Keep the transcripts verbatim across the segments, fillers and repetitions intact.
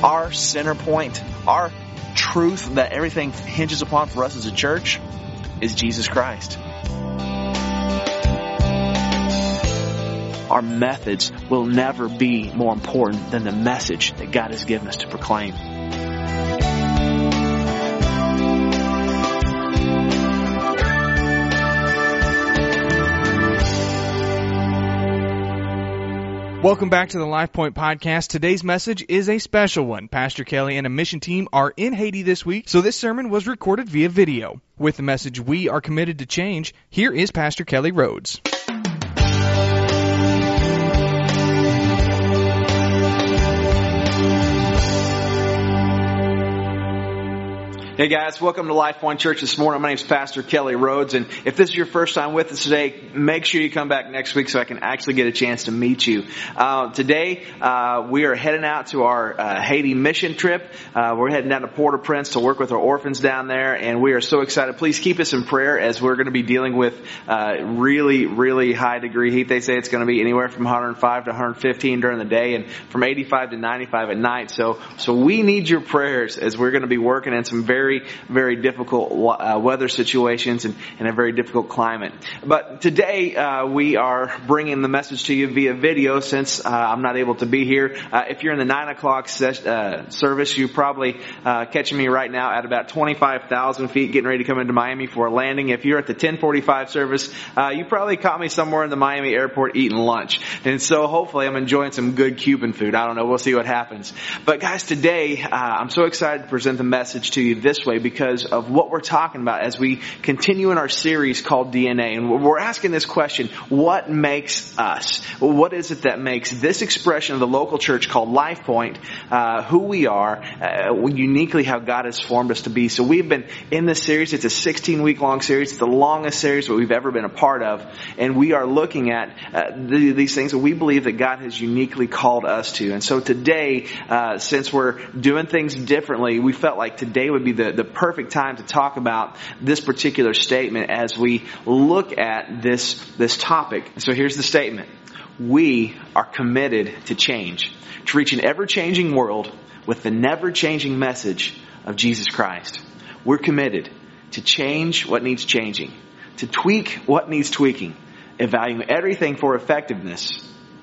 our center point, our truth that everything hinges upon for us as a church is Jesus Christ. Our methods will never be more important than the message that God has given us to proclaim. Welcome back to the LifePoint Podcast. Today's message is a special one. Pastor Kelly and a mission team are in Haiti this week, so this sermon was recorded via video. With the message, "We are committed to change," here is Pastor Kelly Rhodes. Hey guys, welcome to LifePoint Church this morning. My name is Pastor Kelly Rhodes, and if this is your first time with us today, make sure you come back next week so I can actually get a chance to meet you. Uh, today, uh, we are heading out to our uh, Haiti mission trip. Uh, we're heading down to Port-au-Prince to work with our orphans down there, and we are so excited. Please keep us in prayer as we're going to be dealing with uh, really, really high degree heat. They say it's going to be anywhere from one hundred five to one hundred fifteen during the day and from eighty-five to ninety-five at night. So, so we need your prayers as we're going to be working in some very Very, very difficult uh, weather situations and, and a very difficult climate. But today uh, we are bringing the message to you via video since uh, I'm not able to be here. Uh, if you're in the nine o'clock ses- uh, service, you're probably uh, catching me right now at about twenty-five thousand feet, getting ready to come into Miami for a landing. If you're at the ten forty-five service, uh, you probably caught me somewhere in the Miami airport eating lunch. And so hopefully I'm enjoying some good Cuban food. I don't know. We'll see what happens. But guys, today uh, I'm so excited to present the message to you this way because of what we're talking about as we continue in our series called D N A. And we're asking this question, what makes us? What is it that makes this expression of the local church called LifePoint uh, who we are, uh, uniquely how God has formed us to be? So we've been in this series. It's a sixteen-week long series. It's the longest series that we've ever been a part of. And we are looking at uh, the, these things that we believe that God has uniquely called us to. And so today, uh, since we're doing things differently, we felt like today would be the, the perfect time to talk about this particular statement as we look at this, this topic. So here's the statement. We are committed to change, to reach an ever-changing world with the never-changing message of Jesus Christ. We're committed to change what needs changing, to tweak what needs tweaking, evaluate everything for effectiveness.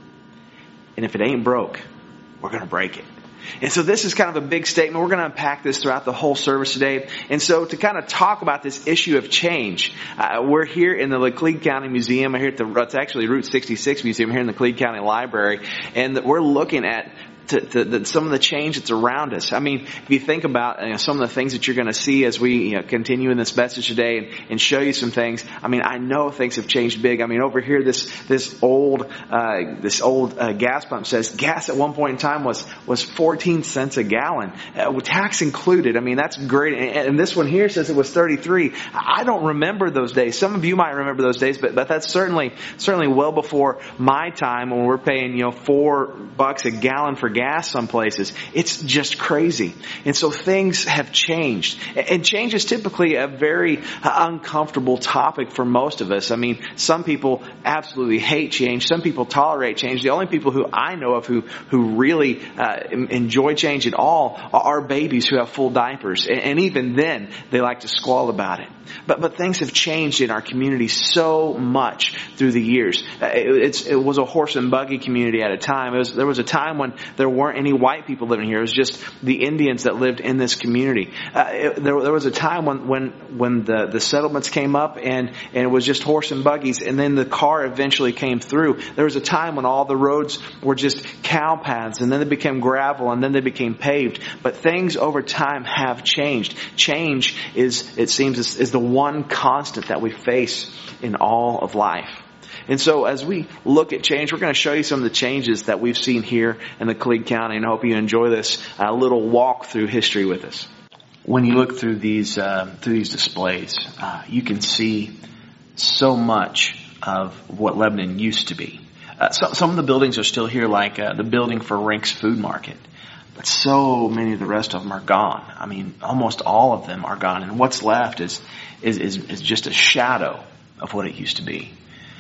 And if it ain't broke, we're going to break it. And so this is kind of a big statement. We're going to unpack this throughout the whole service today. And so to kind of talk about this issue of change, uh, we're here in the Laclede County Museum. We're here at the, it's actually Route sixty-six Museum here in the Laclede County Library. And we're looking at To, to, to some of the change that's around us. I mean, if you think about you know, some of the things that you're going to see as we you know, continue in this message today and, and show you some things. I mean, I know things have changed big. I mean, over here, this this old uh, this old uh, gas pump says gas at one point in time was was fourteen cents a gallon, uh, with tax included. I mean, that's great. And, and this one here says it was thirty-three. I don't remember those days. Some of you might remember those days, but but that's certainly certainly well before my time when we're paying you know four bucks a gallon for gas some places. It's just crazy. And so things have changed. And change is typically a very uncomfortable topic for most of us. I mean, some people absolutely hate change. Some people tolerate change. The only people who I know of who, who really uh, enjoy change at all are babies who have full diapers. And, and even then, they like to squall about it. But but things have changed in our community so much through the years. It, it's, it was a horse and buggy community at a time. It was, there was a time when there weren't any white people living here. It was just the Indians that lived in this community. Uh, it, there, there was a time when when when the, the settlements came up and, and it was just horse and buggies, and then the car eventually came through. There was a time when all the roads were just cow paths, and then they became gravel, and then they became paved. But things over time have changed. Change is, it seems, is, is the one constant that we face in all of life. And so as we look at change, we're going to show you some of the changes that we've seen here in the Laclede County, and I hope you enjoy this uh, little walk through history with us. When you look through these uh, through these displays, uh, you can see so much of what Lebanon used to be. Uh, so, some of the buildings are still here, like uh, the building for Rink's Food Market. But so many of the rest of them are gone. I mean, almost all of them are gone. And what's left is is is, is just a shadow of what it used to be.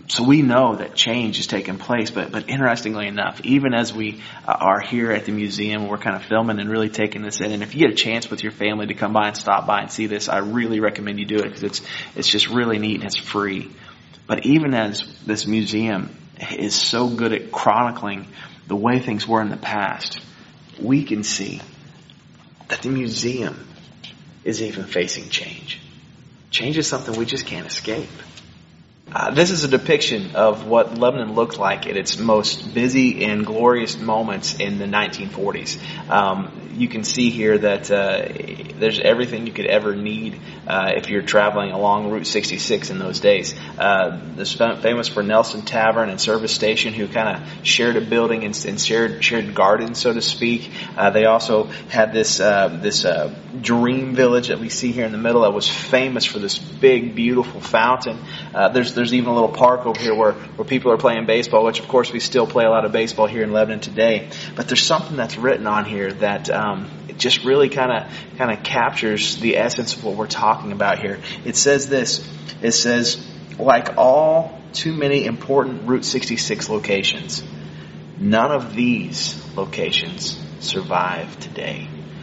So we know that change is taking place, but but interestingly enough, even as we uh, are here at the museum, we're kind of filming and really taking this in. And if you get a chance with your family to come by and stop by and see this, I really recommend you do it because it's it's just really neat and it's free. But even as this museum is so good at chronicling the way things were in the past, we can see that the museum is even facing change. Change is something we just can't escape. Uh, this is a depiction of what Lebanon looked like at its most busy and glorious moments in the nineteen forties. Um, you can see here that uh, there's everything you could ever need uh, if you're traveling along Route sixty-six in those days. Uh, this famous for Nelson Tavern and Service Station, who kind of shared a building and, and shared shared gardens, so to speak. Uh, they also had this uh, this uh, dream village that we see here in the middle that was famous for this big, beautiful fountain. Uh, there's There's even a little park over here where, where people are playing baseball, which of course we still play a lot of baseball here in Lebanon today. But there's something that's written on here that um, it just really kind of kind of captures the essence of what we're talking about here. It says this. It says, like all too many important Route sixty-six locations, none of these locations survive today.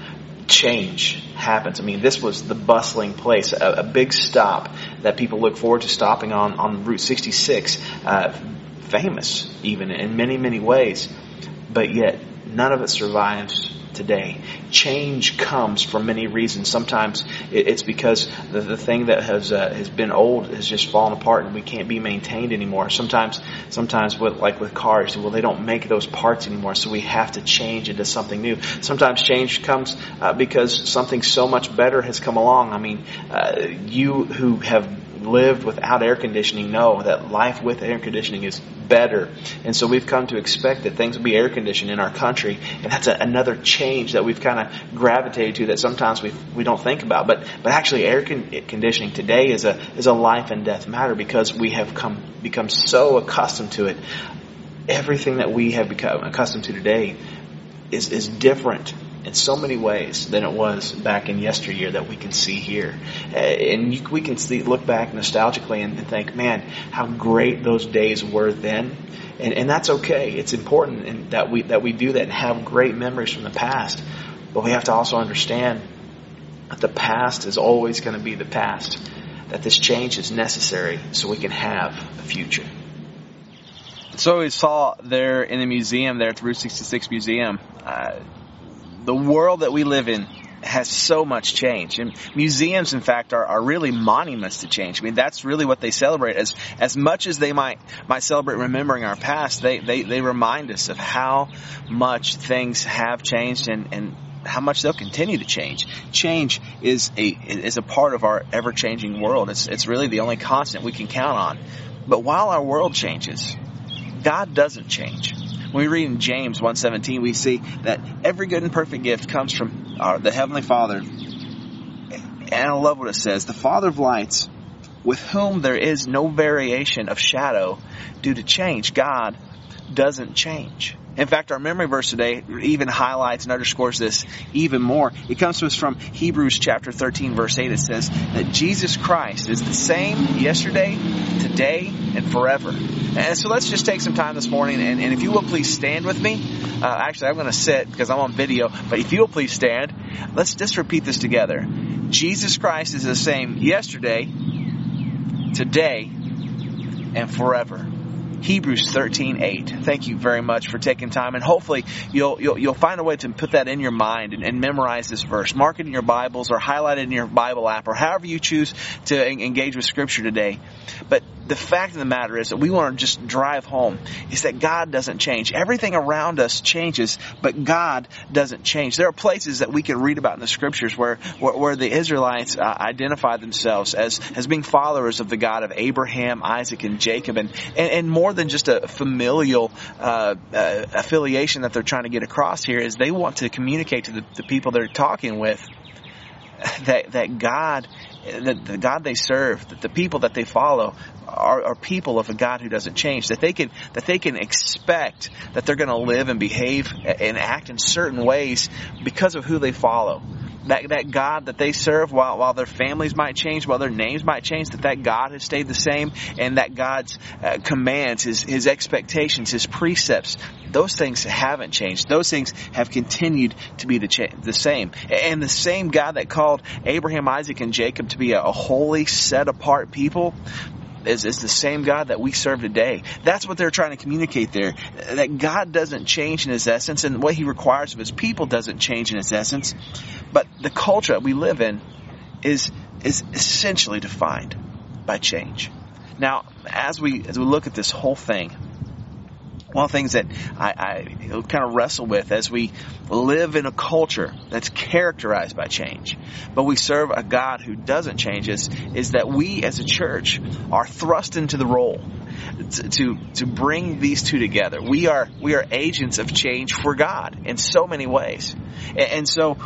Change happens. I mean, this was the bustling place, a, a big stop that people look forward to stopping on, on Route sixty-six, uh, famous even in many, many ways, but yet none of it survives today. Change comes for many reasons. Sometimes it, it's because the, the thing that has uh, has been old has just fallen apart and we can't be maintained anymore. Sometimes, sometimes with like with cars, well, they don't make those parts anymore, so we have to change into something new. Sometimes change comes uh, because something so much better has come along. I mean, uh, you who have lived without air conditioning know that life with air conditioning is better. And so we've come to expect that things will be air conditioned in our country. And that's a, another change that we've kind of gravitated to that sometimes we we don't think about. But but actually air con- conditioning today is a is a life and death matter because we have come become so accustomed to it. Everything that we have become accustomed to today is is different in so many ways than it was back in yesteryear that we can see here. Uh, and you, we can see, look back nostalgically and, and think, man, how great those days were then. And, and that's okay. It's important in, that we that we do that and have great memories from the past. But we have to also understand that the past is always going to be the past. That this change is necessary so we can have a future. So we saw there in the museum, there at the Route sixty-six Museum, uh, the world that we live in has so much change. And museums, in fact, are, are really monuments to change. I mean, that's really what they celebrate. As as much as they might might celebrate remembering our past, they, they, they remind us of how much things have changed and, and how much they'll continue to change. Change is a is a part of our ever-changing world. It's it's really the only constant we can count on. But while our world changes, God doesn't change. When we read in James one seventeen, we see that every good and perfect gift comes from our, the Heavenly Father. And I love what it says. The Father of lights, with whom there is no variation of shadow due to change. God doesn't change. In fact, our memory verse today even highlights and underscores this even more. It comes to us from Hebrews chapter thirteen, verse eight. It says that Jesus Christ is the same yesterday, today, and forever. And so let's just take some time this morning, and, and if you will please stand with me. Uh, actually, I'm going to sit because I'm on video, but if you will please stand, let's just repeat this together. Jesus Christ is the same yesterday, today, and forever. Hebrews thirteen eight. Thank you very much for taking time, and hopefully you'll you'll, you'll find a way to put that in your mind and, and memorize this verse. Mark it in your Bibles or highlight it in your Bible app or however you choose to engage with Scripture today. But the fact of the matter is that we want to just drive home is that God doesn't change. Everything around us changes, but God doesn't change. There are places that we can read about in the Scriptures where where, where the Israelites uh, identify themselves as as being followers of the God of Abraham, Isaac, and Jacob, and and, and more than just a familial uh, uh, affiliation that they're trying to get across here is they want to communicate to the, the people they're talking with that that God, that the God they serve, that the people that they follow are, are people of a God who doesn't change. That they can that they can expect that they're going to live and behave and act in certain ways because of who they follow. that, that God that they serve, while, while their families might change, while their names might change, that that God has stayed the same, and that God's uh, commands, His, His expectations, His precepts, those things haven't changed. Those things have continued to be the, cha- the same. And the same God that called Abraham, Isaac, and Jacob to be a, a holy, set-apart people is, is the same God that we serve today. That's what they're trying to communicate there. That God doesn't change in His essence, and what He requires of His people doesn't change in its essence. But the culture that we live in is is essentially defined by change. Now, as we as we look at this whole thing, one of the things that I, I kind of wrestle with as we live in a culture that's characterized by change, but we serve a God who doesn't change us, is that we as a church are thrust into the role to, to to bring these two together. We are we are agents of change for God in so many ways. And, and so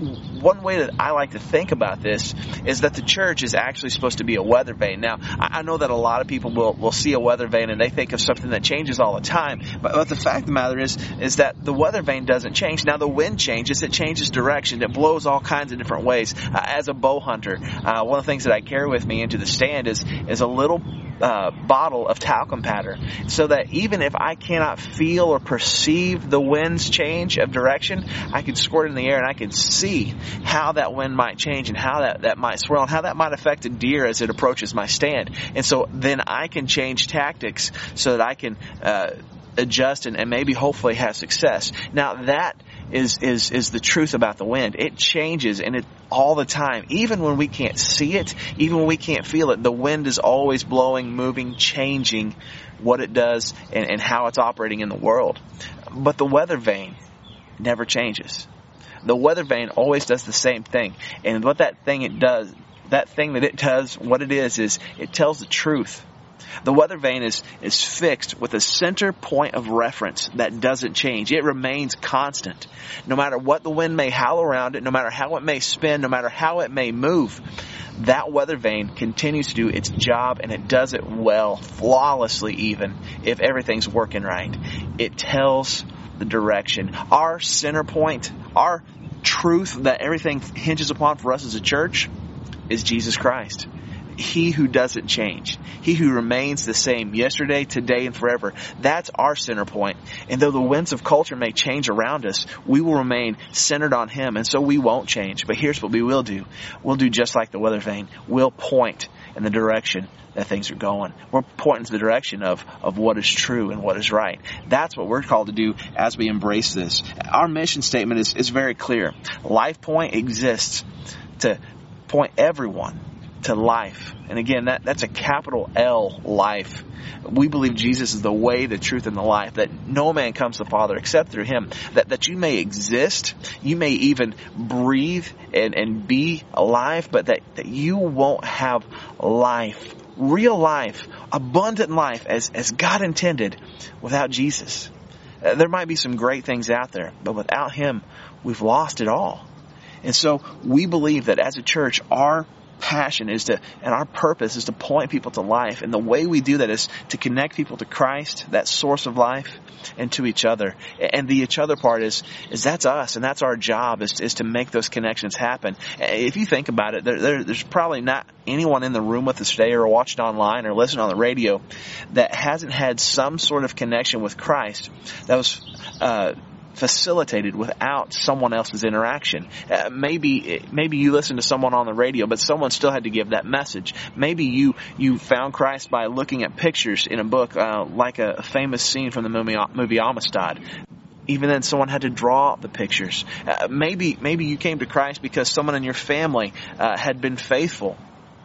one way that I like to think about this is that the church is actually supposed to be a weather vane. Now, I, I know that a lot of people will, will see a weather vane and they think of something that changes all the time. But, but the fact of the matter is, is that the weather vane doesn't change. Now, the wind changes. It changes direction. It blows all kinds of different ways. Uh, as a bow hunter, uh, one of the things that I carry with me into the stand is, is a little uh, bottle of talcum powder, so that even if I cannot feel or perceive the wind's change of direction, I can squirt it in the air and I can see how that wind might change and how that, that might swirl and how that might affect a deer as it approaches my stand. And so then I can change tactics so that I can uh, adjust and, and maybe hopefully have success. Now that is, is, is the truth about the wind. It changes, and it all the time. Even when we can't see it, even when we can't feel it, the wind is always blowing, moving, changing what it does and, and how it's operating in the world. But the weather vane never changes. The weather vane always does the same thing. And what that thing it does, that thing that it does, what it is, is it tells the truth. The weather vane is, is fixed with a center point of reference that doesn't change. It remains constant. No matter what the wind may howl around it, no matter how it may spin, no matter how it may move, that weather vane continues to do its job, and it does it well, flawlessly even, if everything's working right. It tells the direction. Our center point, our truth that everything hinges upon for us as a church is Jesus Christ. He who doesn't change. He who remains the same yesterday, today, and forever. That's our center point. And though the winds of culture may change around us, we will remain centered on Him, and so we won't change. But here's what we will do. We'll do just like the weather vane. We'll point in the direction that things are going. We're pointing to the direction of, of what is true and what is right. That's what we're called to do as we embrace this. Our mission statement is, is very clear. LifePoint exists to point everyone to life. And again, that, that's a capital L, life. We believe Jesus is the way, the truth, and the life, that no man comes to the Father except through Him. That, that you may exist, you may even breathe and, and be alive, but that, that you won't have life, real life, abundant life as, as God intended without Jesus. Uh, there might be some great things out there, but without Him, we've lost it all. And so we believe that as a church, our passion is to, and our purpose is to point people to life. And the way we do that is to connect people to Christ, that source of life, and to each other. And the each other part is, is that's us, and that's our job, is, is to make those connections happen. If you think about it, there, there, there's probably not anyone in the room with us today or watching online or listening on the radio that hasn't had some sort of connection with Christ that was, uh, facilitated without someone else's interaction. Uh, maybe maybe you listened to someone on the radio, but someone still had to give that message. Maybe you you found Christ by looking at pictures in a book, uh, like a, a famous scene from the movie, movie Amistad. Even then, someone had to draw the pictures. Uh, maybe maybe you came to Christ because someone in your family uh, had been faithful.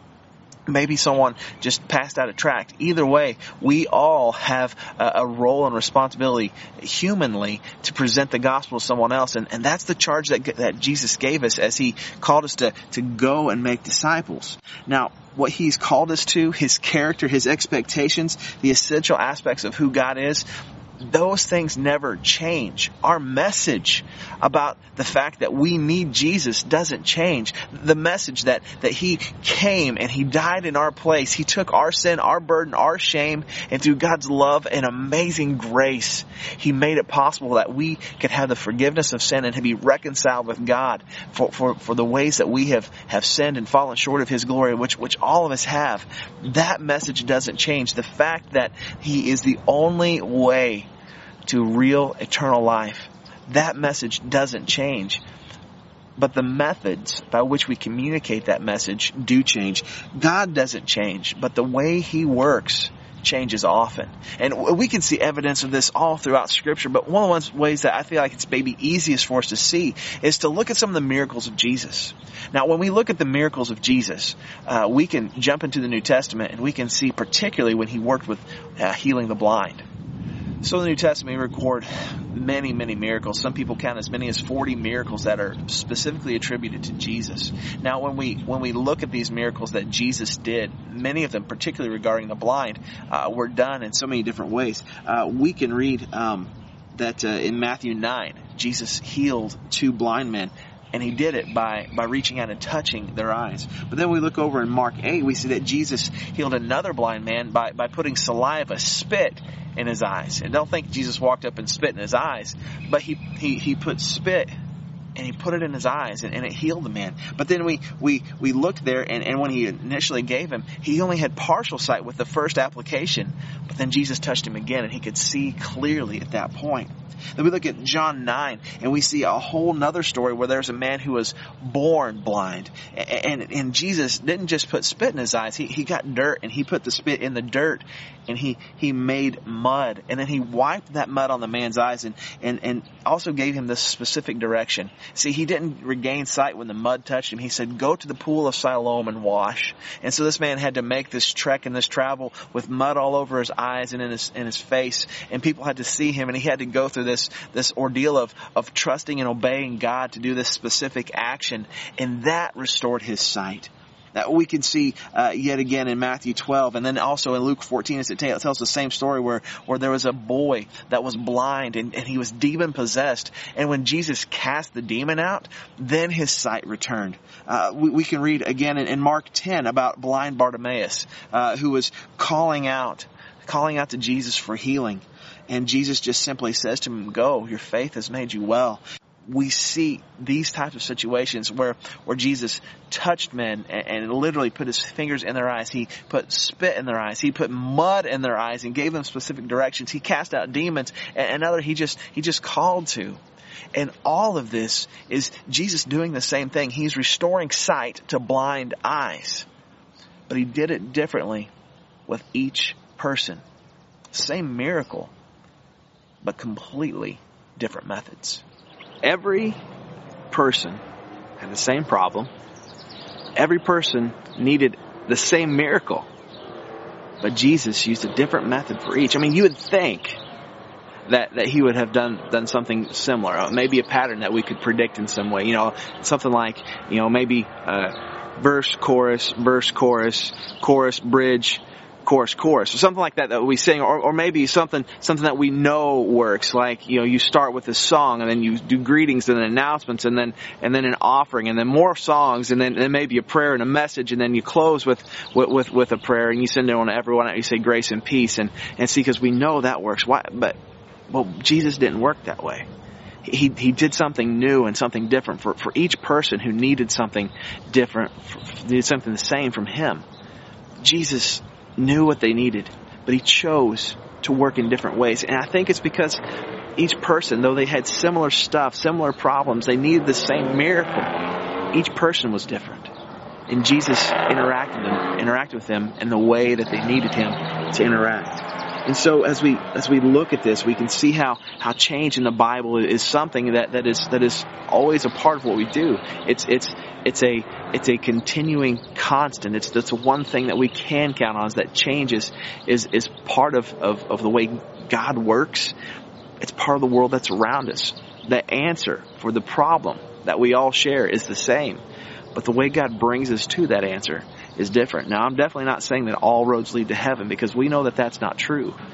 Maybe someone just passed out a tract. Either way, we all have a, a role and responsibility humanly to present the gospel to someone else. And, and that's the charge that, that Jesus gave us as He called us to, to go and make disciples. Now, what He's called us to, His character, His expectations, the essential aspects of who God is, those things never change. Our message about the fact that we need Jesus doesn't change. The message that, that He came and He died in our place. He took our sin, our burden, our shame, and through God's love and amazing grace, He made it possible that we could have the forgiveness of sin and to be reconciled with God for, for, for the ways that we have, have sinned and fallen short of His glory, which, which all of us have. That message doesn't change. The fact that He is the only way to real eternal life, that message doesn't change. But the methods by which we communicate that message do change. God doesn't change, but the way He works changes often. And we can see evidence of this all throughout Scripture, but one of the ways that I feel like it's maybe easiest for us to see is to look at some of the miracles of Jesus. Now, when we look at the miracles of Jesus, uh, we can jump into the New Testament and we can see particularly when He worked with uh, healing the blind. So in the New Testament, we record many, many miracles. Some people count as many as forty miracles that are specifically attributed to Jesus. Now, when we when we look at these miracles that Jesus did, many of them, particularly regarding the blind, uh, were done in so many different ways. Uh, we can read um, that uh, in Matthew nine, Jesus healed two blind men. And He did it by, by reaching out and touching their eyes. But then we look over in Mark eight, we see that Jesus healed another blind man by, by putting saliva, spit, in his eyes. And don't think Jesus walked up and spit in his eyes, but he, he, he put spit and He put it in his eyes and, and it healed the man. But then we, we, we looked there and, and when He initially gave him, he only had partial sight with the first application. But then Jesus touched him again and he could see clearly at that point. Then we look at John nine and we see a whole nother story where there's a man who was born blind. And, and, and Jesus didn't just put spit in his eyes. He, he got dirt and He put the spit in the dirt and he, he made mud. And then He wiped that mud on the man's eyes and, and, and also gave him this specific direction. See, he didn't regain sight when the mud touched him. He said, go to the pool of Siloam and wash. And so this man had to make this trek and this travel with mud all over his eyes and in his, in his face. And people had to see him and he had to go through this, this ordeal of, of trusting and obeying God to do this specific action. And that restored his sight. That we can see uh, yet again in Matthew twelve, and then also in Luke fourteen, as it tells the same story where, where there was a boy that was blind and, and he was demon possessed. And when Jesus cast the demon out, then his sight returned. Uh, we, we can read again in, in Mark ten about blind Bartimaeus, uh, who was calling out, calling out to Jesus for healing. And Jesus just simply says to him, go, your faith has made you well. We see these types of situations where, where Jesus touched men and, and literally put His fingers in their eyes. He put spit in their eyes. He put mud in their eyes and gave them specific directions. He cast out demons and, and other he just, he just called to. And all of this is Jesus doing the same thing. He's restoring sight to blind eyes. But He did it differently with each person. Same miracle, but completely different methods. Every person had the same problem. Every person needed the same miracle. But Jesus used a different method for each. I mean, you would think that, that He would have done, done something similar. Uh, maybe a pattern that we could predict in some way. You know, something like, you know, maybe uh, verse, chorus, verse, chorus, chorus, bridge, chorus, chorus, or something like that that we sing, or, or maybe something something that we know works, like, you know, you start with a song and then you do greetings and then announcements and then and then an offering and then more songs and then, then maybe a prayer and a message and then you close with with with, with a prayer and you send it on to everyone and you say grace and peace and and see, because we know that works. Why? But well, Jesus didn't work that way. He he did something new and something different for for each person who needed something different, needed something the same from Him. Jesus knew what they needed, but He chose to work in different ways. And I think it's because each person, though they had similar stuff, similar problems, they needed the same miracle. Each person was different. And Jesus interacted them, interacted with them in the way that they needed Him to interact. And so as we as we look at this, we can see how, how change in the Bible is something that, that is that is always a part of what we do. It's it's it's a it's a continuing constant. It's that's one thing that we can count on, is that change is is, is part of, of, of the way God works. It's part of the world that's around us. The answer for the problem that we all share is the same. But the way God brings us to that answer is different. Now, I'm definitely not saying that all roads lead to heaven, because we know that that's not true.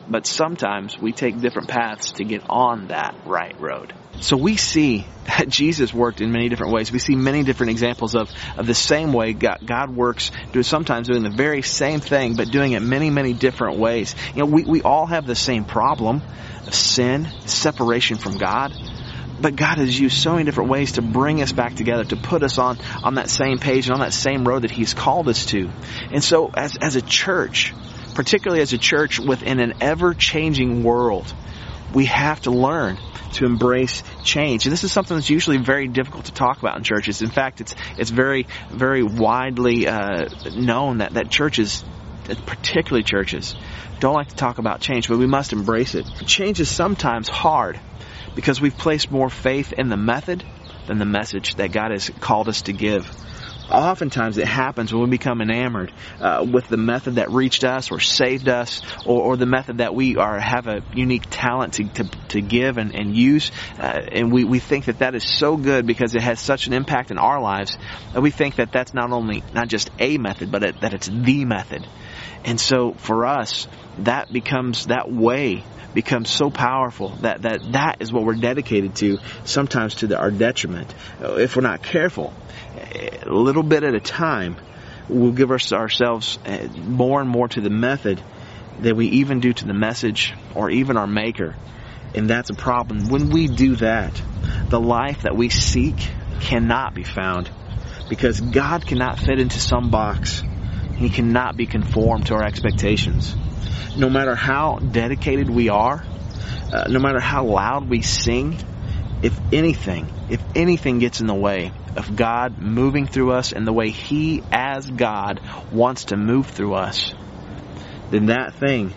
but sometimes we take different paths to get on that right road. So we see that Jesus worked in many different ways. We see many different examples of, of the same way God, God works, do sometimes doing the very same thing, but doing it many, many different ways. You know, we, we all have the same problem of sin, separation from God. But God has used so many different ways to bring us back together, to put us on, on that same page and on that same road that He's called us to. And so as, as a church, particularly as a church within an ever-changing world, we have to learn to embrace change. And this is something that's usually very difficult to talk about in churches. In fact, it's it's very, very widely uh, known that, that churches, particularly churches, don't like to talk about change, but we must embrace it. Change is sometimes hard because we've placed more faith in the method than the message that God has called us to give. Oftentimes it happens when we become enamored uh, with the method that reached us or saved us, or, or the method that we are have a unique talent to to, to give and, and use, uh, and we, we think that that is so good because it has such an impact in our lives that we think that that's not only not just a method, but it, that it's the method. And so for us, that becomes that way becomes so powerful that that, that is what we're dedicated to, sometimes to the, our detriment. If we're not careful, a little bit at a time, we'll give us, ourselves more and more to the method than we even do to the message or even our Maker. And that's a problem. When we do that, the life that we seek cannot be found because God cannot fit into some box. He cannot be conformed to our expectations. No matter how dedicated we are, uh, no matter how loud we sing, if anything, if anything gets in the way of God moving through us and the way He, as God, wants to move through us, then that thing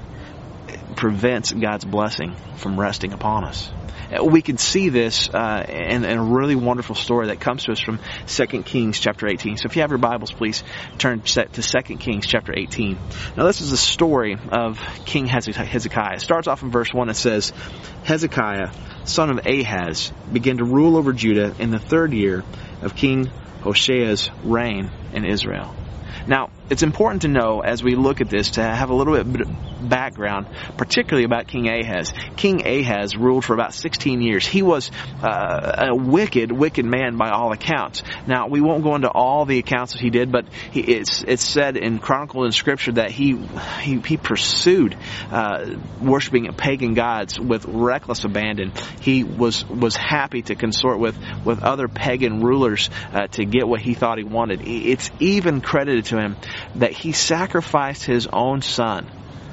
prevents God's blessing from resting upon us. We can see this uh, in, in a really wonderful story that comes to us from Second Kings chapter eighteen. So if you have your Bibles, please turn to Second Kings chapter eighteen. Now this is a story of King Hezekiah. It starts off in verse one. It says, Hezekiah, son of Ahaz, began to rule over Judah in the third year of King Hosea's reign in Israel. Now, it's important to know as we look at this to have a little bit of background, particularly about King Ahaz. King Ahaz ruled for about sixteen years. He was uh, a wicked, wicked man by all accounts. Now, we won't go into all the accounts that he did, but he, it's it's said in Chronicle in Scripture that he he, he pursued uh, worshiping pagan gods with reckless abandon. He was was happy to consort with, with other pagan rulers uh, to get what he thought he wanted. It's even credited to him that he sacrificed his own son,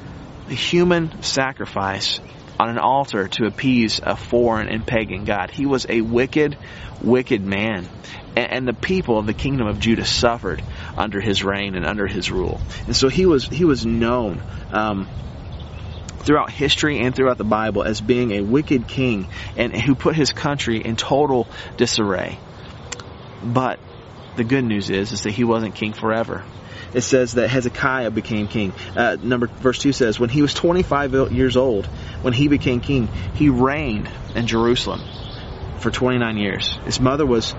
a human sacrifice, on an altar to appease a foreign and pagan god. He was a wicked, wicked man. And the people of the kingdom of Judah suffered under his reign and under his rule. And so he was he was known um, throughout history and throughout the Bible as being a wicked king and who put his country in total disarray. But the good news is, is that he wasn't king forever. It says that Hezekiah became king. Uh, number verse two says, when he was twenty-five years old, when he became king, he reigned in Jerusalem for twenty-nine years. His mother was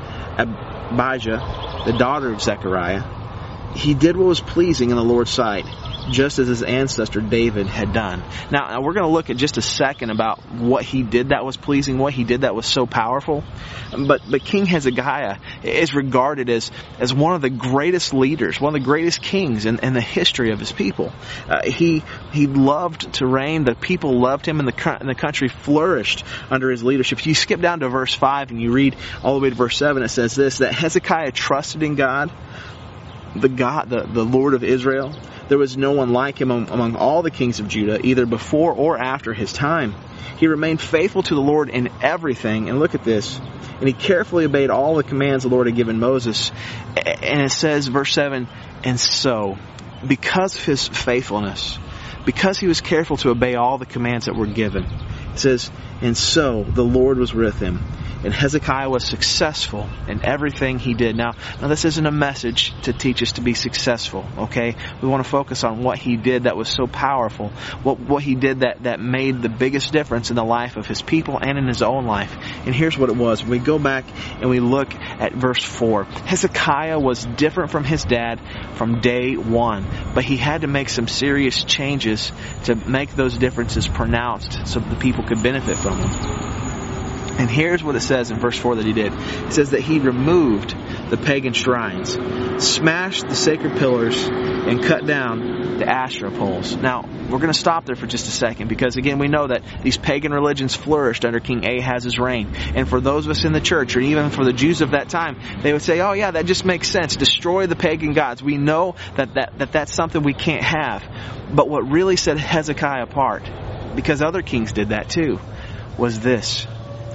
Abijah, the daughter of Zechariah. He did what was pleasing in the Lord's sight, just as his ancestor David had done. Now, now we're going to look at just a second about what he did that was pleasing, what he did that was so powerful. But but King Hezekiah is regarded as, as one of the greatest leaders, one of the greatest kings in, in the history of his people. Uh, he he loved to reign. The people loved him, and the, and the country flourished under his leadership. If you skip down to verse five and you read all the way to verse seven, it says this, that Hezekiah trusted in God, the God, the, the Lord of Israel. There was no one like him among all the kings of Judah, either before or after his time. He remained faithful to the Lord in everything. And look at this. And he carefully obeyed all the commands the Lord had given Moses. And it says, verse seven, and so, because of his faithfulness, because he was careful to obey all the commands that were given, it says, and so the Lord was with him. And Hezekiah was successful in everything he did. Now, now this isn't a message to teach us to be successful, okay? We want to focus on what he did that was so powerful, what what he did that, that made the biggest difference in the life of his people and in his own life. And here's what it was. We go back and we look at verse four. Hezekiah was different from his dad from day one, but he had to make some serious changes to make those differences pronounced so that the people could benefit from them. And here's what it says in verse four that he did. It says that he removed the pagan shrines, smashed the sacred pillars, and cut down the Asherah poles. Now, we're going to stop there for just a second because, again, we know that these pagan religions flourished under King Ahaz's reign. And for those of us in the church, or even for the Jews of that time, they would say, oh yeah, that just makes sense. Destroy the pagan gods. We know that, that, that that's something we can't have. But what really set Hezekiah apart, because other kings did that too, was this.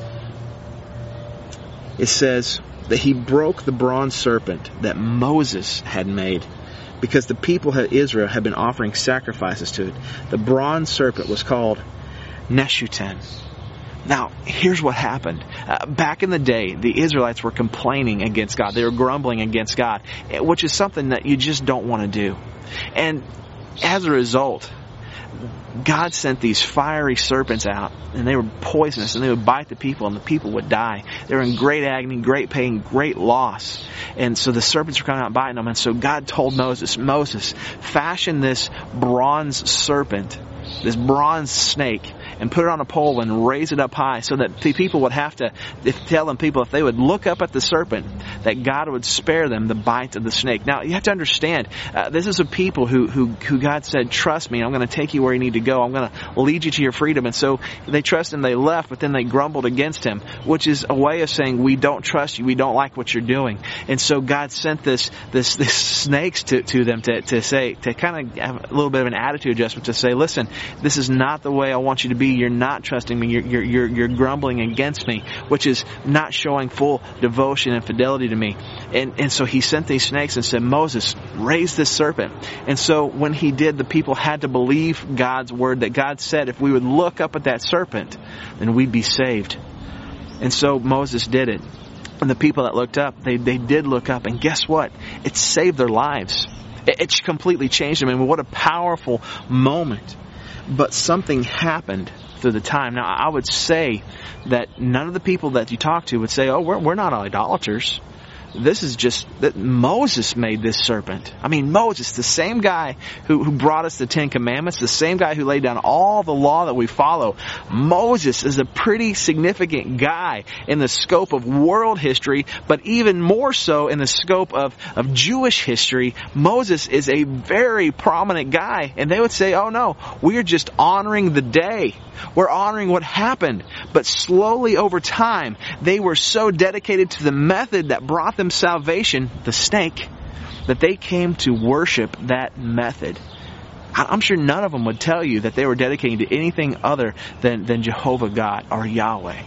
It says that he broke the bronze serpent that Moses had made because the people of Israel had been offering sacrifices to it. The bronze serpent was called Neshutan. Now, here's what happened. Uh, back in the day, the Israelites were complaining against God. They were grumbling against God, which is something that you just don't want to do. And as a result, God sent these fiery serpents out, and they were poisonous, and they would bite the people, and the people would die. They were in great agony, great pain, great loss. And so the serpents were coming out and biting them. And so God told Moses, Moses, fashion this bronze serpent, this bronze snake, and put it on a pole and raise it up high so that the people would have to, if, tell them people if they would look up at the serpent, that God would spare them the bite of the snake. Now, you have to understand, uh, this is a people who, who, who God said, trust me, I'm going to take you where you need to go. I'm going to lead you to your freedom. And so they trusted him, they left, but then they grumbled against him, which is a way of saying, we don't trust you, we don't like what you're doing. And so God sent this, this, this snakes to, to them to, to say, to kind of have a little bit of an attitude adjustment to say, listen, this is not the way I want you to be. You're not trusting me. You're, you're, you're, you're grumbling against me, which is not showing full devotion and fidelity to me. And, and so he sent these snakes and said, Moses, raise this serpent. And so when he did, the people had to believe God's word, that God said if we would look up at that serpent, then we'd be saved. And so Moses did it. And the people that looked up, they, they did look up. And guess what? It saved their lives. It, it completely changed them. And what a powerful moment. But something happened through the time. Now, I would say that none of the people that you talk to would say, oh, we're, we're not idolaters. This is just that Moses made this serpent. I mean, Moses, the same guy who, who brought us the Ten Commandments, the same guy who laid down all the law that we follow. Moses is a pretty significant guy in the scope of world history, but even more so in the scope of, of Jewish history. Moses is a very prominent guy. And they would say, oh no, we're just honoring the day. We're honoring what happened. But slowly over time, they were so dedicated to the method that brought them salvation, the snake, that they came to worship that method. I'm sure none of them would tell you that they were dedicating to anything other than, than Jehovah God or Yahweh.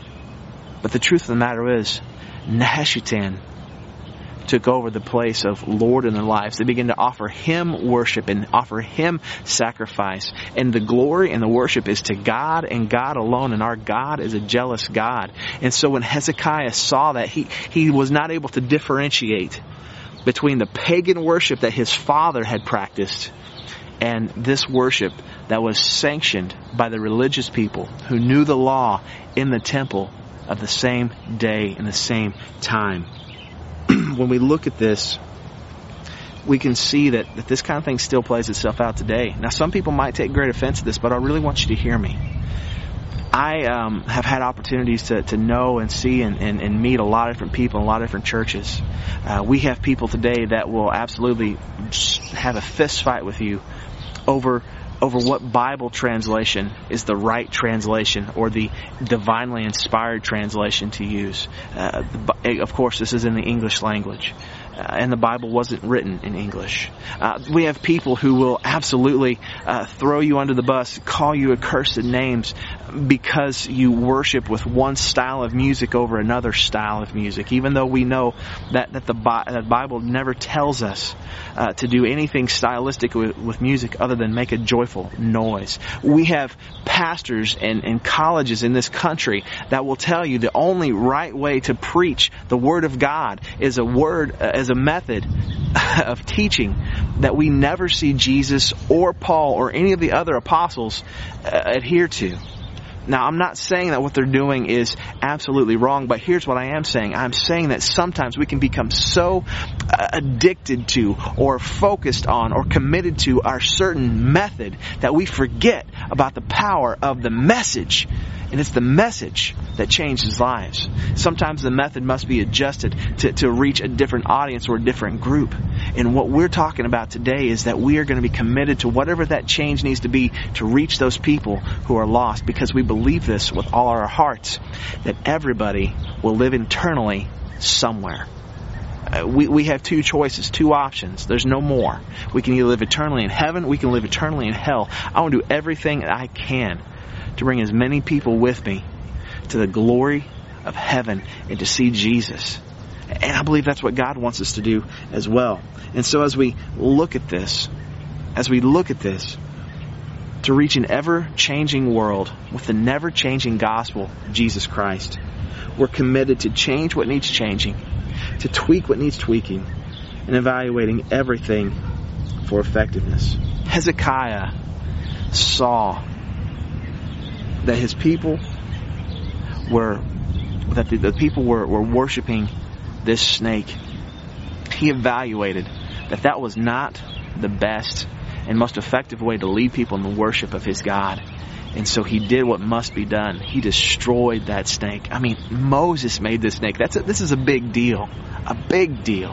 But the truth of the matter is, Neshutan took over the place of Lord in their lives. They began to offer Him worship and offer Him sacrifice. And the glory and the worship is to God and God alone. And our God is a jealous God. And so when Hezekiah saw that, he, he was not able to differentiate between the pagan worship that his father had practiced and this worship that was sanctioned by the religious people who knew the law in the temple of the same day and the same time. When we look at this, we can see that, that this kind of thing still plays itself out today. Now, some people might take great offense to this, but I really want you to hear me. I um, have had opportunities to, to know and see and, and, and meet a lot of different people in a lot of different churches. Uh, we have people today that will absolutely have a fist fight with you over over what Bible translation is the right translation or the divinely inspired translation to use. Uh, the, of course, this is in the English language. Uh, and the Bible wasn't written in English. Uh, we have people who will absolutely uh, throw you under the bus, call you accursed names because you worship with one style of music over another style of music, even though we know that, that the Bi- that Bible never tells us uh, to do anything stylistic with, with music other than make a joyful noise. We have pastors and, and colleges in this country that will tell you the only right way to preach the Word of God is a word, uh, as a method of teaching that we never see Jesus or Paul or any of the other apostles uh, adhere to. Now, I'm not saying that what they're doing is absolutely wrong, but here's what I am saying. I'm saying that sometimes we can become so uh, addicted to or focused on or committed to our certain method that we forget about the power of the message. And it's the message that changes lives. Sometimes the method must be adjusted to, to reach a different audience or a different group. And what we're talking about today is that we are going to be committed to whatever that change needs to be to reach those people who are lost, because we believe this with all our hearts, that everybody will live eternally somewhere. Uh, we, we have two choices, two options. There's no more. We can either live eternally in heaven, we can live eternally in hell. I want to do everything that I can to bring as many people with me to the glory of heaven and to see Jesus. And I believe that's what God wants us to do as well. And so as we look at this, as we look at this, to reach an ever-changing world with the never-changing gospel of Jesus Christ, we're committed to change what needs changing, to tweak what needs tweaking, and evaluating everything for effectiveness. Hezekiah saw that his people were, that the, the people were, were worshiping this snake. He evaluated that that was not the best and most effective way to lead people in the worship of his God. And so he did what must be done. He destroyed that snake. I mean, Moses made this snake. That's a, this is a big deal. A big deal.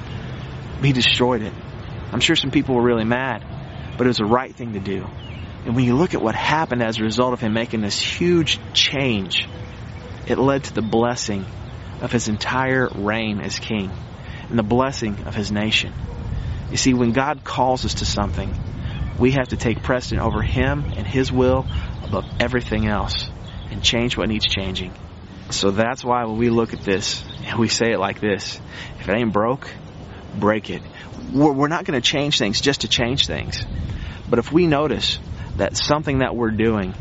He destroyed it. I'm sure some people were really mad, but it was the right thing to do. And when you look at what happened as a result of him making this huge change, it led to the blessing of his entire reign as king and the blessing of his nation. You see, when God calls us to something, we have to take precedent over Him and His will above everything else and change what needs changing. So that's why when we look at this, and we say it like this: if it ain't broke, break it. We're, we're not going to change things just to change things. But if we notice that something that we're doing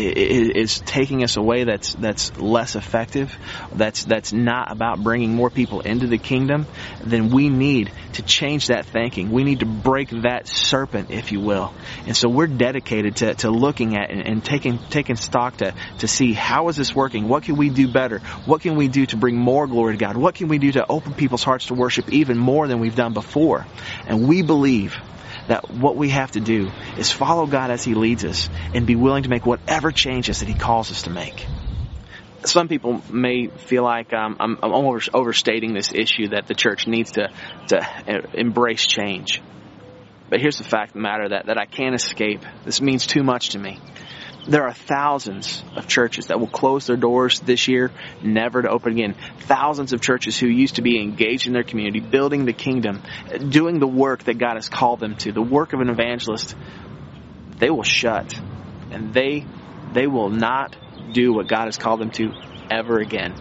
is taking us away that's that's less effective, that's that's not about bringing more people into the kingdom, then we need to change that thinking. We need to break that serpent, if you will. And so we're dedicated to, to looking at and, and taking taking stock to, to see, how is this working? What can we do better? What can we do to bring more glory to God? What can we do to open people's hearts to worship even more than we've done before? And we believe that what we have to do is follow God as He leads us and be willing to make whatever changes that He calls us to make. Some people may feel like um, I'm, I'm over, overstating this issue that the church needs to, to embrace change. But here's the fact of the matter that, that I can't escape. This means too much to me. There are thousands of churches that will close their doors this year, never to open again. Thousands of churches who used to be engaged in their community, building the kingdom, doing the work that God has called them to, the work of an evangelist. They will shut, and they they will not do what God has called them to ever again.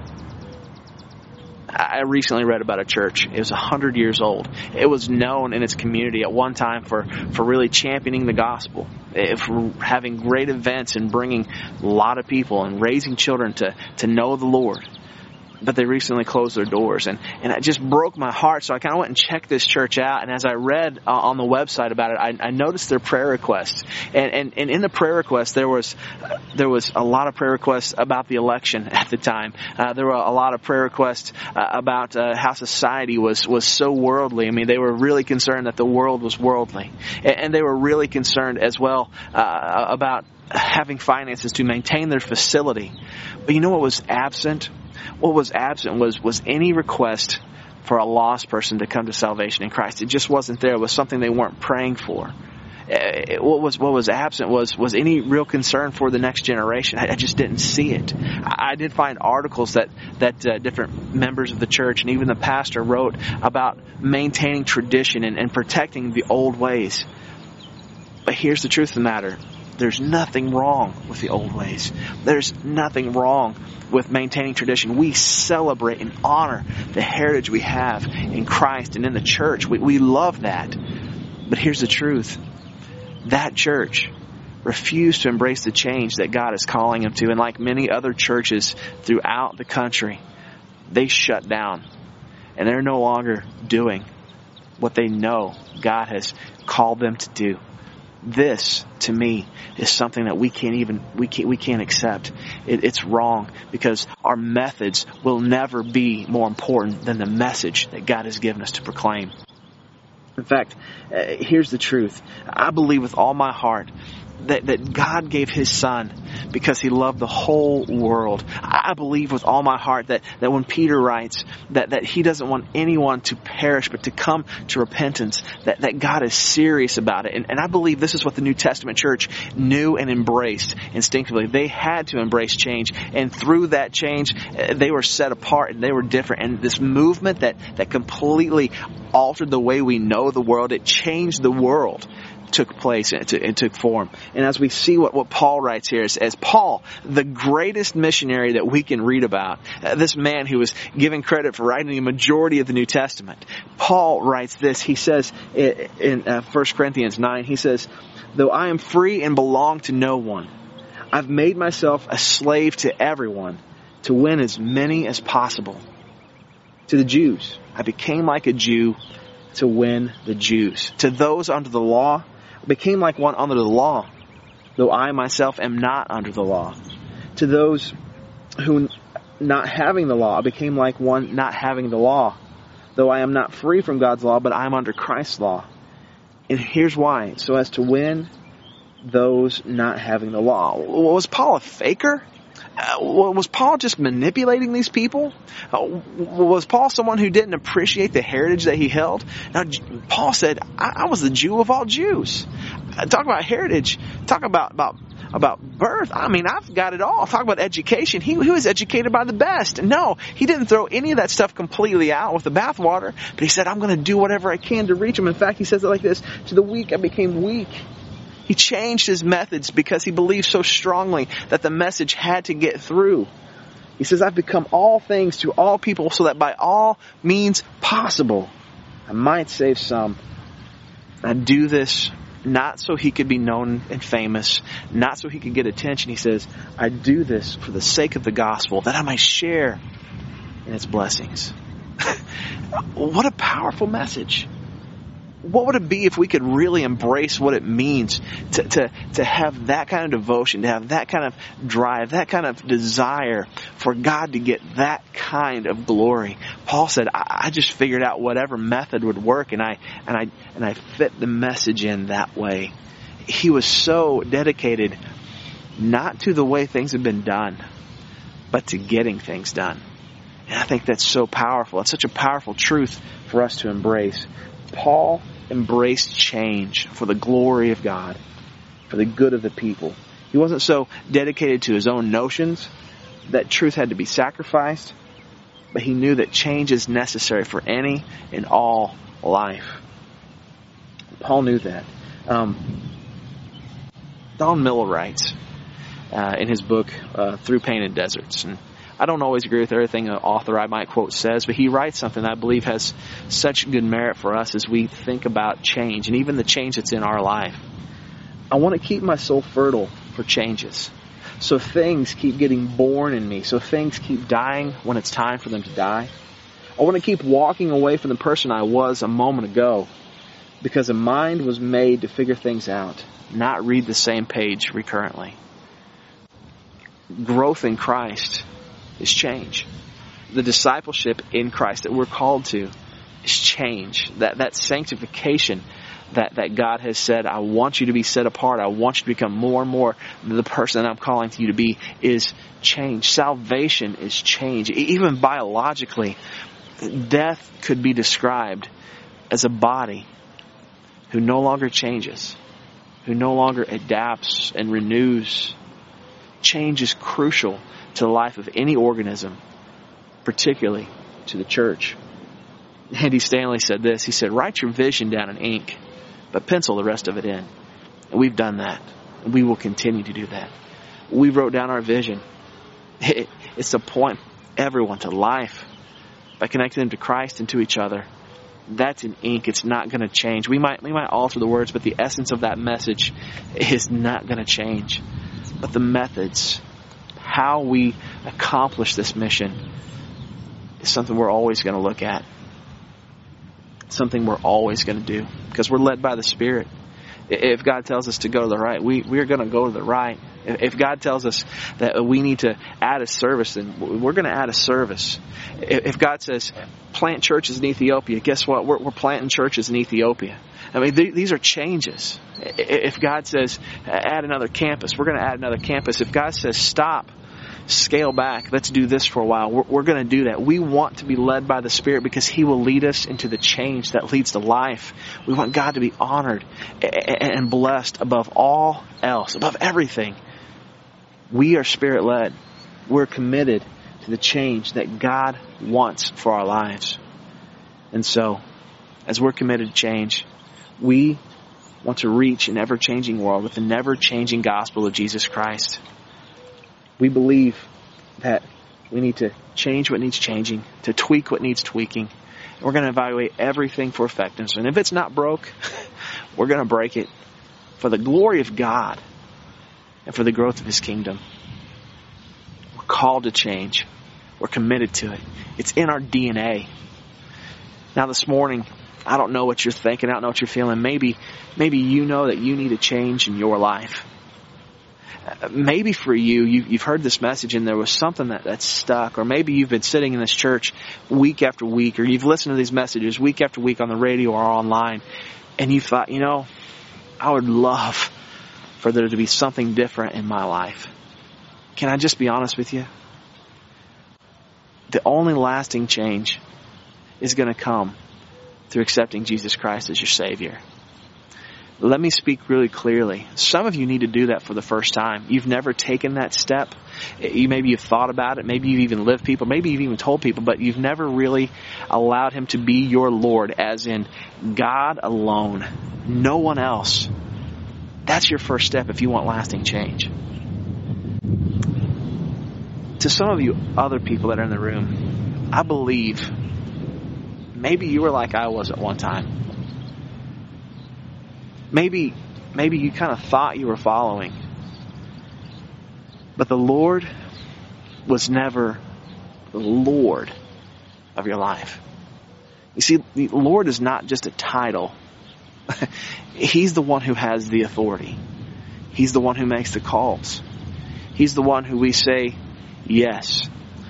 I recently read about a church. It was one hundred years old. It was known in its community at one time for, for really championing the gospel, for having great events and bringing a lot of people and raising children to, to know the Lord. But they recently closed their doors, and, and it just broke my heart. So I kind of went and checked this church out, and as I read uh, on the website about it, I, I noticed their prayer requests. And, and, and in the prayer requests, there was uh, there was a lot of prayer requests about the election at the time. Uh, there were a lot of prayer requests uh, about uh, how society was, was so worldly. I mean, they were really concerned that the world was worldly. And, and they were really concerned as well uh, about having finances to maintain their facility. But you know what was absent? What was absent was, was any request for a lost person to come to salvation in Christ. It just wasn't there. It was something they weren't praying for. It, what was what was absent was, was any real concern for the next generation. I, I just didn't see it. I, I did find articles that, that uh, different members of the church and even the pastor wrote about maintaining tradition and, and protecting the old ways. But here's the truth of the matter. there's nothing wrong with the old ways. There's nothing wrong with maintaining tradition. We celebrate and honor the heritage we have in Christ and in the church. We, we love that. But here's the truth. That church refused to embrace the change that God is calling them to. And like many other churches throughout the country, they shut down. And they're no longer doing what they know God has called them to do. This, to me, is something that we can't even, we can't, we can't accept. It, it's wrong because our methods will never be more important than the message that God has given us to proclaim. In fact, uh, here's the truth. I believe with all my heart that, that God gave His Son because He loved the whole world. I believe with all my heart that, that when Peter writes that, that he doesn't want anyone to perish but to come to repentance, that, that God is serious about it. And, and I believe this is what the New Testament church knew and embraced instinctively. They had to embrace change. And through that change, they were set apart and they were different. And this movement that, that completely altered the way we know the world, it changed the world, took place and, and took form. And as we see what, what Paul writes here, is, as Paul, the greatest missionary that we can read about, uh, this man who was given credit for writing the majority of the New Testament, Paul writes this. He says in, in uh, First Corinthians nine, he says, "Though I am free and belong to no one, I've made myself a slave to everyone to win as many as possible. To the Jews, I became like a Jew to win the Jews. To those under the law, I became like one under the law, though I myself am not under the law. To those who not having the law, I became like one not having the law, though I am not free from God's law, but I am under Christ's law. And here's why. So as to win those not having the law." Was Paul a faker? Uh, was Paul just manipulating these people? Uh, was Paul someone who didn't appreciate the heritage that he held? Now, Paul said, I, I was the Jew of all Jews. Uh, talk about heritage. Talk about, about, about birth. I mean, I've got it all. Talk about education. He, he was educated by the best. No, he didn't throw any of that stuff completely out with the bathwater, but he said, I'm going to do whatever I can to reach them. In fact, he says it like this: to the weak I became weak. He changed his methods because he believed so strongly that the message had to get through. He says, I've become all things to all people so that by all means possible I might save some. I do this not so he could be known and famous, not so he could get attention. He says, I do this for the sake of the gospel, that I might share in its blessings. What a powerful message. What would it be if we could really embrace what it means to, to, to have that kind of devotion, to have that kind of drive, that kind of desire for God to get that kind of glory? Paul said, I, I just figured out whatever method would work, and I, and I, and I fit the message in that way. He was so dedicated not to the way things have been done, but to getting things done. And I think that's so powerful. It's such a powerful truth for us to embrace. Paul embraced change for the glory of God, for the good of the people. He wasn't so dedicated to his own notions that truth had to be sacrificed, but he knew that change is necessary for any and all life. Paul knew that. Um, Don Miller writes uh, in his book, uh, Through Painted Deserts, and I don't always agree with everything an author I might quote says, but he writes something that I believe has such good merit for us as we think about change and even the change that's in our life. I want to keep my soul fertile for changes. So things keep getting born in me. So things keep dying when it's time for them to die. I want to keep walking away from the person I was a moment ago because a mind was made to figure things out, not read the same page recurrently. Growth in Christ is change. The discipleship in Christ that we're called to is change. That that sanctification that, that God has said, I want you to be set apart. I want you to become more and more the person that I'm calling you to be, is change. Salvation is change. Even biologically, death could be described as a body who no longer changes, who no longer adapts and renews. Change is crucial to the life of any organism, particularly to the church. Andy Stanley said this. He said, write your vision down in ink, but pencil the rest of it in. And we've done that. We will continue to do that. We wrote down our vision. It's to point everyone to life by connecting them to Christ and to each other. That's in ink. It's not going to change. We might we might alter the words, but the essence of that message is not going to change. But the methods, how we accomplish this mission, is something we're always going to look at. Something we're always going to do because we're led by the Spirit. If God tells us to go to the right, we, we are going to go to the right. If God tells us that we need to add a service, then we're going to add a service. If God says plant churches in Ethiopia, guess what? We're, we're planting churches in Ethiopia. I mean, th- these are changes. If God says add another campus, we're going to add another campus. If God says stop, scale back, let's do this for a while, we're, we're going to do that. We want to be led by the Spirit because He will lead us into the change that leads to life. We want God to be honored and blessed above all else, above everything. We are Spirit-led. We're committed to the change that God wants for our lives. And so, as we're committed to change, we want to reach an ever-changing world with the never-changing gospel of Jesus Christ. We believe that we need to change what needs changing, to tweak what needs tweaking. We're going to evaluate everything for effectiveness. And if it's not broke, we're going to break it for the glory of God and for the growth of His kingdom. We're called to change. We're committed to it. It's in our D N A. Now this morning, I don't know what you're thinking. I don't know what you're feeling. Maybe, maybe you know that you need a change in your life. Maybe for you, you've heard this message and there was something that, that's stuck. Or maybe you've been sitting in this church week after week, or you've listened to these messages week after week on the radio or online, and you thought, you know, I would love for there to be something different in my life. Can I just be honest with you? The only lasting change is going to come through accepting Jesus Christ as your Savior. Let me speak really clearly. Some of you need to do that for the first time. You've never taken that step. You, maybe you've thought about it. Maybe you've even lived people. Maybe you've even told people, but you've never really allowed Him to be your Lord, as in God alone, no one else. That's your first step if you want lasting change. To some of you other people that are in the room, I believe maybe you were like I was at one time. Maybe, maybe you kind of thought you were following. But the Lord was never the Lord of your life. You see, the Lord is not just a title. He's the one who has the authority. He's the one who makes the calls. He's the one who we say, yes,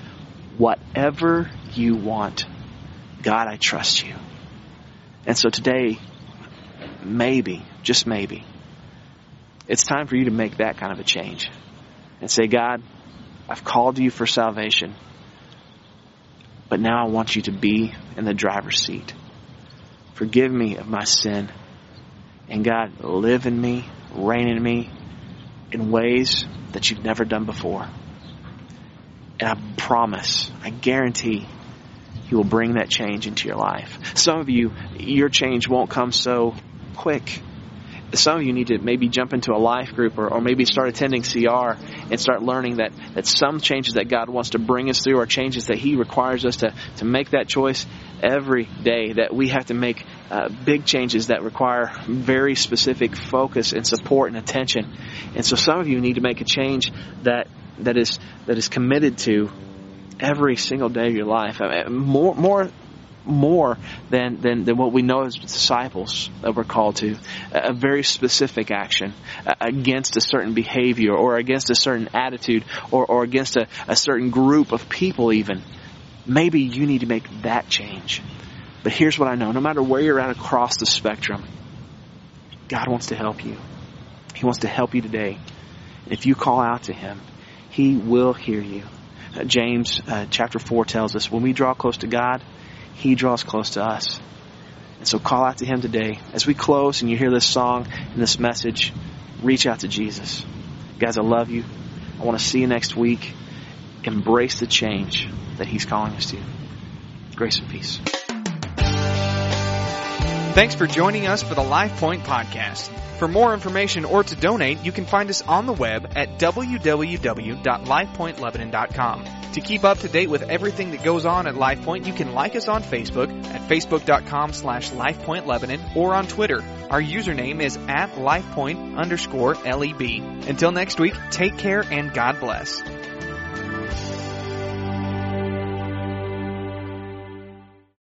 whatever you want, God, I trust you. And so today, maybe, just maybe, it's time for you to make that kind of a change and say, God, I've called you for salvation, but now I want you to be in the driver's seat. Forgive me of my sin. And God, live in me, reign in me in ways that you've never done before. And I promise, I guarantee, He will bring that change into your life. Some of you, your change won't come so quick. Some of you need to maybe jump into a life group or, or maybe start attending C R and start learning that, that some changes that God wants to bring us through are changes that He requires us to, to make that choice every day, that we have to make uh, big changes that require very specific focus and support and attention. And so some of you need to make a change that that is that is committed to every single day of your life. I mean, more more more than, than, than what we know as disciples that we're called to. A very specific action against a certain behavior or against a certain attitude or, or against a, a certain group of people even. Maybe you need to make that change. But here's what I know. No matter where you're at across the spectrum, God wants to help you. He wants to help you today. If you call out to Him, He will hear you. Uh, James uh, chapter four tells us when we draw close to God, He draws close to us. And so call out to Him today. As we close and you hear this song and this message, reach out to Jesus. Guys, I love you. I want to see you next week. Embrace the change that He's calling us to. Grace and peace. Thanks for joining us for the LifePoint Podcast. For more information or to donate, you can find us on the web at w w w dot life point lebanon dot com. To keep up to date with everything that goes on at LifePoint, you can like us on Facebook at facebook dot com slash LifePoint Lebanon or on Twitter. Our username is at LifePoint underscore L E B. Until next week, take care and God bless.